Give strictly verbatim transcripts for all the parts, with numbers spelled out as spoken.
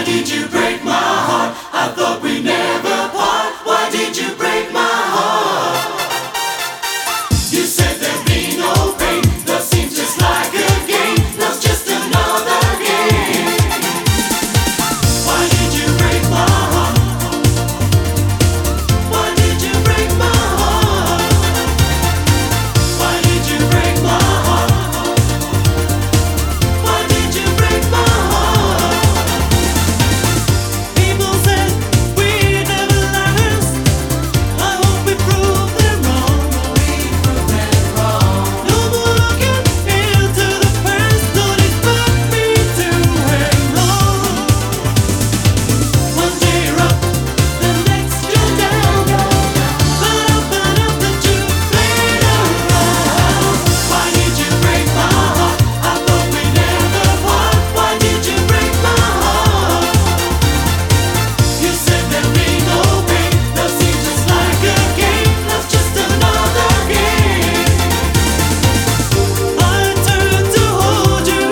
did you break my heart? I thought we never part. Why did you break my heart? You said there'd be no pain. Love seems just like a game. Love's just another game. Why did you break my heart? Why did you break my heart? Why did you break my heart? Why did you break my heart? People said we'd never last. I hope we prove them wrong. We prove them wrong. No more looking into the past. Don't expect me to hang on. One day you're up, the next you're down. But up, but up, that you played around. Why did you break my heart? I thought we never part. Why did you break my heart? You said there'd be no pain. Love seems just like a game. Love's just another game. I turned to hold you,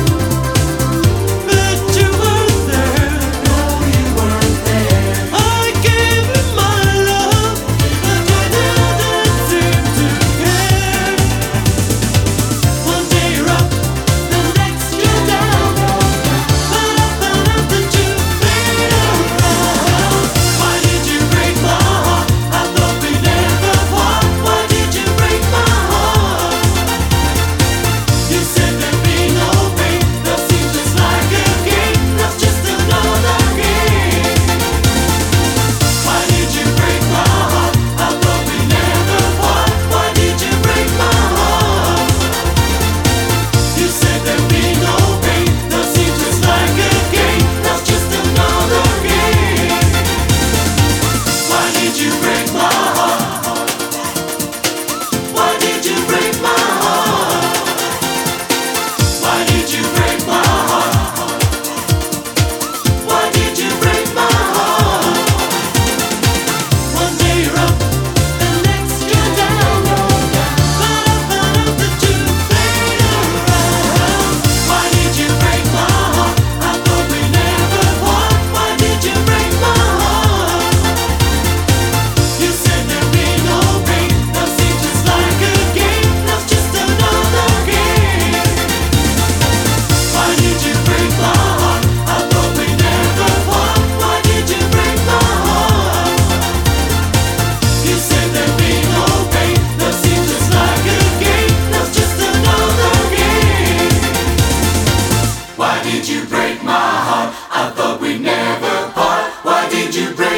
but you weren't there. No, you weren't there. I gave you my love, but you didn't seem to care. One day you're up, the next you're down. But up, but up, that you played around. Why did you break my heart? I thought we never part. Why did you break my heart? You said there'd be no pain. Love seems just like a game. Love's just another game. Why did you break my heart? I thought we never part. Why did you break my heart? You said there'd be no pain. Love seems just like a game. Love's just another game. Why did you break my heart? Why did you break my heart? Why did you break my heart? Why did you break my heart? One day you're up, the next you're down. But up, but up, that you played around. Why did you break my heart? I thought we never part. Why did you break my heart? You said there'd be no pain. Love seems just like a game. Love's just another game. Why did you break my heart? I thought we never part. Why did you break my heart? You said there'd be no pain. Love seems just like a game. Love's just another game. Why did you break my heart? I thought we'd never part. Why did you break